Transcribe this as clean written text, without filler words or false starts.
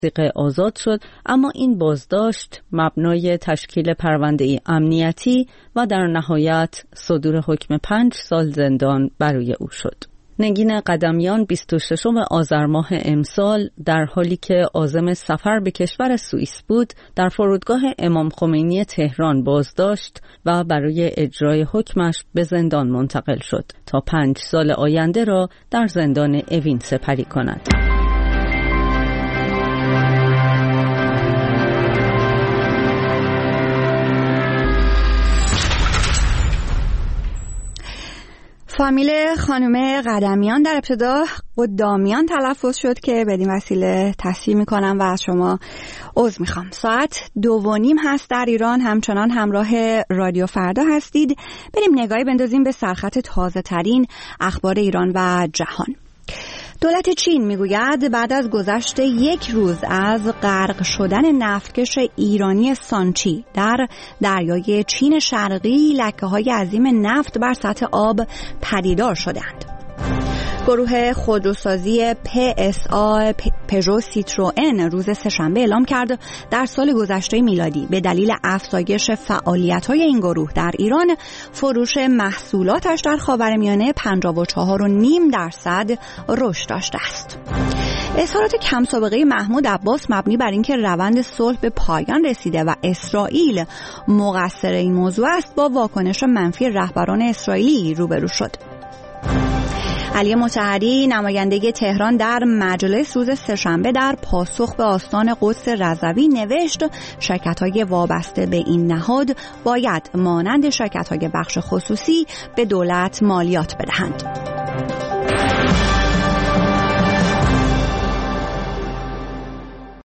آزاد شد، اما این بازداشت مبنای تشکیل پرونده‌ای امنیتی و در نهایت صدور حکم 5 سال زندان برای او شد. نگین قدمیان 26 آذر ماه امسال در حالی که عازم سفر به کشور سوئیس بود، در فرودگاه امام خمینی تهران بازداشت و برای اجرای حکمش به زندان منتقل شد تا 5 سال آینده را در زندان اوین سپری کند. فامیل خانم قدمیان در ابتدا قدامیان تلفظ شد که بدین وسیله تصحیح میکنم و از شما عذر میخوام. ساعت 2:30 هست در ایران، همچنان همراه رادیو فردا هستید. بریم نگاهی بندازیم به سرخط تازه ترین اخبار ایران و جهان. دولت چین میگوید بعد از گذشت 1 روز از غرق شدن نفتکش ایرانی سانچی در دریای چین شرقی، لکه‌های عظیم نفت بر سطح آب پدیدار شدند. گروه خودروسازی PSA پژو سیتروئن روز سه‌شنبه اعلام کرد در سال گذشته میلادی به دلیل افزایش فعالیت‌های این گروه در ایران، فروش محصولاتش در خاورمیانه 54.5% رشد داشته است. اظهارات کم سابقه محمود عباس مبنی بر اینکه روند صلح به پایان رسیده و اسرائیل مقصر این موضوع است، با واکنش منفی رهبران اسرائیلی روبرو شد. علی مطهری نماینده تهران در مجلس روز سه‌شنبه در پاسخ به آستان قدس رضوی نوشت شرکت‌های وابسته به این نهاد باید مانند شرکت‌های بخش خصوصی به دولت مالیات بدهند.